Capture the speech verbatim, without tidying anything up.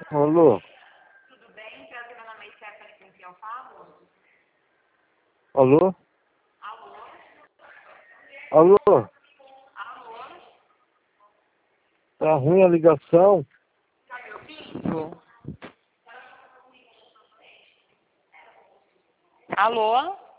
Alô? Tudo bem? Prazer, meu nome é Stephanie, com quem eu falo? Alô? Alô? Alô? Alô? Tá ruim a ligação? Tá me ouvindo? Alô?